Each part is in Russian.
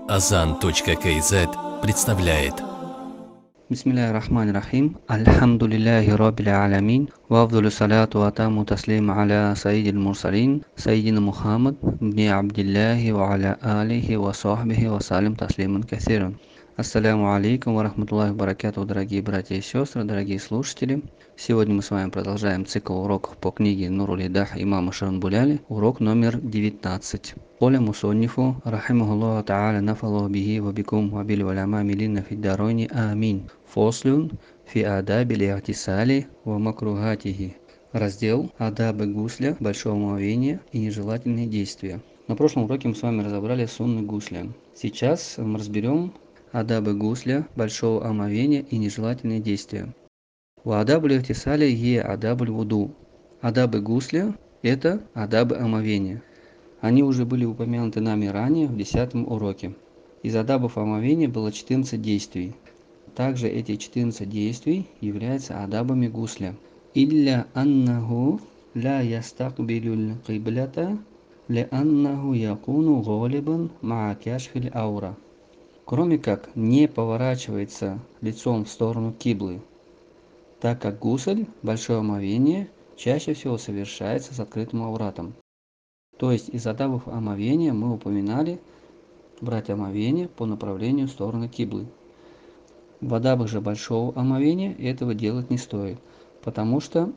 Azan.kz представляет. Бисмилляхи рахмани рахим. Альхамдулиллахи раббил алямин. Ва афдалу салату ва таму таслим аля сайидил мурсалин. Сайидина Мухаммад бни Абдиллахи ва аля алихи ва сахбихи ва салим таслиман касиран. Ассаляму алейкум ва рахматуллахи ва баракатуху, дорогие братья и сестры, дорогие слушатели. Сегодня мы с вами продолжаем цикл уроков по книге Нурул Идах имама Шарнбуляли, урок номер 19. قال مصنف رحمه الله تعالى نفع الله به وبكم وبالعلماء ملين في الدارين آمين. فصل في آداب الاغتسال ومكروهاته. Раздел «Адабы гусля, большого омовения и нежелательные действия». На прошлом уроке мы с вами разобрали сунны гусля. Сейчас мы разберем адабы гусля, большого омовения и нежелательные действия. У адабу лихтисали е адабу вуду. Адабы гусля – это адабы омовения. Они уже были упомянуты нами ранее в 10 уроке. Из адабов омовения было 14 действий. Также эти 14 действий являются адабами гусля. Илля аннаху ля ястакбилюль киблята ля аннаху якуну галибан ма кашфиль аура. Кроме как не поворачивается лицом в сторону киблы, так как гусль, большое омовение, чаще всего совершается с открытым ауратом. То есть из адабов омовения мы упоминали брать омовение по направлению в сторону киблы. В адабах же большого омовения этого делать не стоит, потому что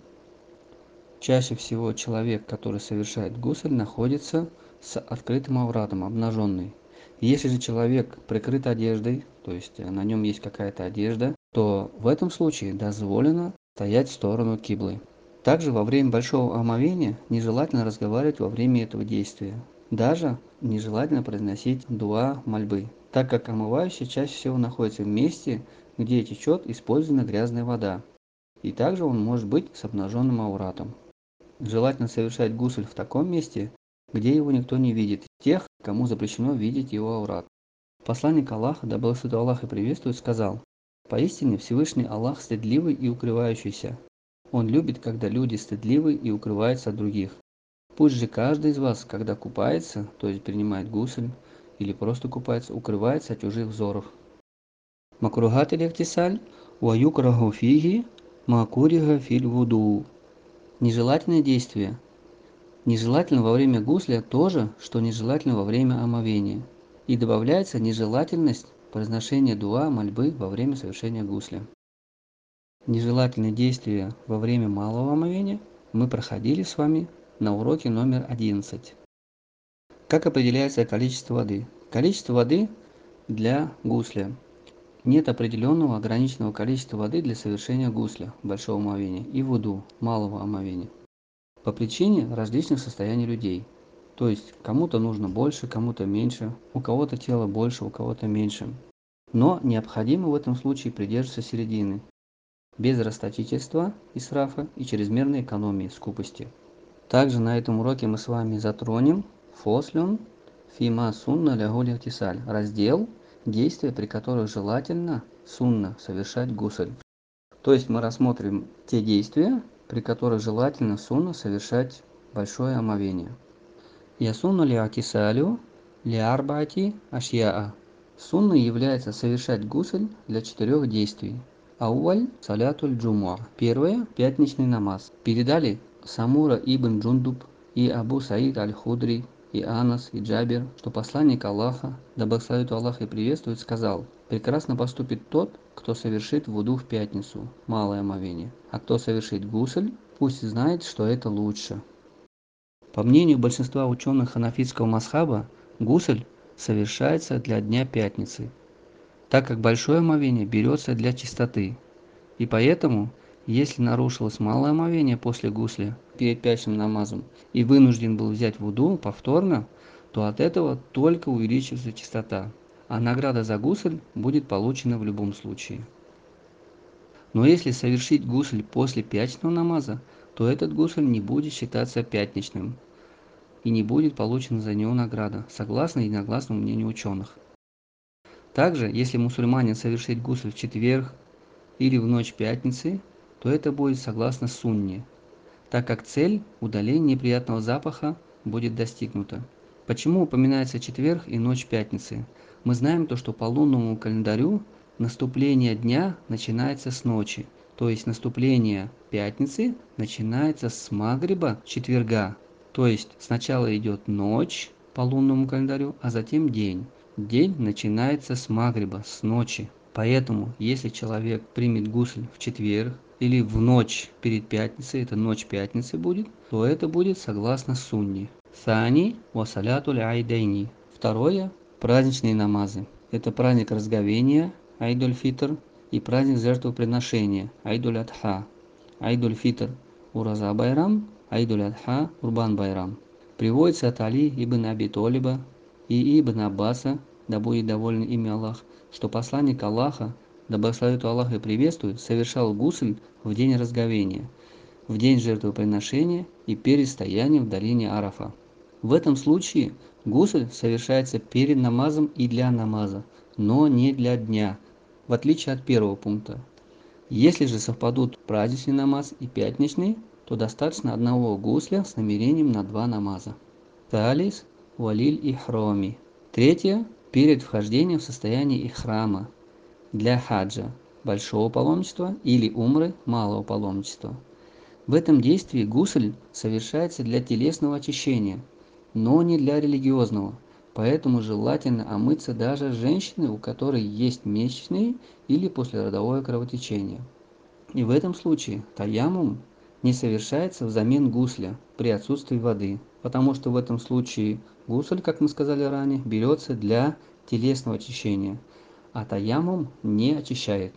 чаще всего человек, который совершает гусль, находится с открытым авратом, обнаженный. Если же человек прикрыт одеждой, то есть на нем есть какая-то одежда, то в этом случае дозволено стоять в сторону киблы. Также во время большого омовения нежелательно разговаривать во время этого действия. Даже нежелательно произносить дуа мольбы, так как омывающий чаще всего находится в месте, где течет использованная грязная вода. И также он может быть с обнаженным ауратом. Желательно совершать гусль в таком месте, где его никто не видит, тех, кому запрещено видеть его аурат. Посланник Аллаха, да благословит Аллах и приветствует, сказал: «Поистине Всевышний Аллах стыдливый и укрывающийся. Он любит, когда люди стыдливы и укрываются от других. Пусть же каждый из вас, когда купается, то есть принимает гусль или просто купается, укрывается от чужих взоров». Макрухат иль-ихтисаль ва юкраху фиги ма куриха филь вуду. Нежелательное действие. Нежелательно во время гусля то же, что нежелательно во время омовения. И добавляется нежелательность произношения дуа мольбы во время совершения гусля. Нежелательные действия во время малого омовения мы проходили с вами на уроке номер 11. Как определяется количество воды? Количество воды для гусля. Нет определенного ограниченного количества воды для совершения гусля, большого омовения, и вуду, малого омовения. По причине различных состояний людей. То есть кому-то нужно больше, кому-то меньше, у кого-то тело больше, у кого-то меньше. Но необходимо в этом случае придерживаться середины, без расточительства, исрафа и чрезмерной экономии, скупости. Также на этом уроке мы с вами затронем фослюн фима сунна лягуль ихтисаль, раздел действия, при которых желательно сунна совершать гусль. То есть мы рассмотрим те действия, при которых желательно сунна совершать большое омовение. Ясунну ли акисалю ли арбати ашьяа. Сунна является совершать гусль для 4 действий. Ауаль салятуль джумуа. Первое – пятничный намаз. Передали Самура ибн Джундуб и Абу Саид аль-Худри, и Анас, и Джабир, что посланник Аллаха, да благословит Аллах и приветствует, сказал: «Прекрасно поступит тот, кто совершит вуду в пятницу, малое омовение, а кто совершит гусль, пусть знает, что это лучше». По мнению большинства ученых ханафитского мазхаба, гусль совершается для дня пятницы, так как большое омовение берется для чистоты. И поэтому, если нарушилось малое омовение после гусля перед пятничным намазом и вынужден был взять вуду повторно, то от этого только увеличивается чистота, а награда за гусль будет получена в любом случае. Но если совершить гусль после пятничного намаза, то этот гусль не будет считаться пятничным и не будет получена за него награда, согласно единогласному мнению ученых. Также, если мусульманин совершит гусль в четверг или в ночь пятницы, то это будет согласно сунне, так как цель удаления неприятного запаха будет достигнута. Почему упоминается четверг и ночь пятницы? Мы знаем то, что по лунному календарю наступление дня начинается с ночи, то есть наступление пятницы начинается с магриба четверга. То есть сначала идет ночь по лунному календарю, а затем день. День начинается с магриба, с ночи. Поэтому, если человек примет гусль в четверг или в ночь перед пятницей, это ночь пятницы будет, то это будет согласно сунне. Сани васалятуль айдайни. Второе – праздничные намазы. Это праздник разговения, Айдуль Фитр, и праздник жертвоприношения, Айдуль Адха. Айдуль Фитр – Ураза Байрам, Айдуль Адха – Урбан Байрам. Приводится от Али ибн Аби Толиба и ибн Аббаса, да будет доволен ими Аллах, что посланник Аллаха, да благословит Аллах и приветствует, совершал гусль в день разговения, в день жертвоприношения и перед стоянием в долине Арафа. В этом случае гусль совершается перед намазом и для намаза, но не для дня, в отличие от первого пункта. Если же совпадут праздничный намаз и пятничный, то достаточно одного гусля с намерением на два намаза. Талис валиль ихроми. Третье – перед вхождением в состояние ихрама для хаджа, большого паломничества, или умры, малого паломничества. В этом действии гусль совершается для телесного очищения, но не для религиозного, поэтому желательно омыться даже женщине, у которой есть месячные или послеродовое кровотечение. И в этом случае таяммум не совершается взамен гусля при отсутствии воды, потому что в этом случае гусль, как мы сказали ранее, берется для телесного очищения, а таяммум не очищает.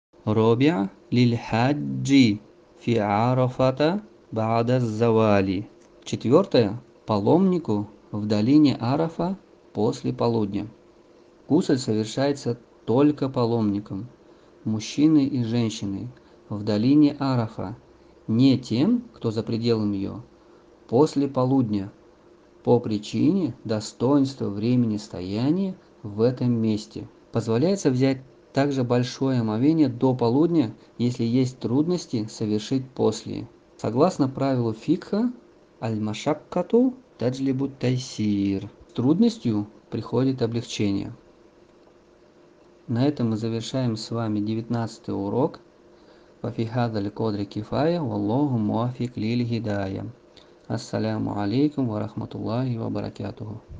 Робиа лиль хаджи фи арафата ба'да завали. Четвертое. Паломнику в долине Арафа после полудня. Гусль совершается только паломникам, мужчиной и женщиной, в долине Арафа, не тем, кто за пределами ее, после полудня, по причине достоинства времени стояния в этом месте. Позволяется взять также большое омовение до полудня, если есть трудности совершить после. Согласно правилу фикха, аль-машаккату таджлибу тайсир. С трудностью приходит облегчение. На этом мы завершаем с вами 19 урок. وفي هذا القدر كفاية والله موافق للهداية. السلام عليكم ورحمة الله وبركاته.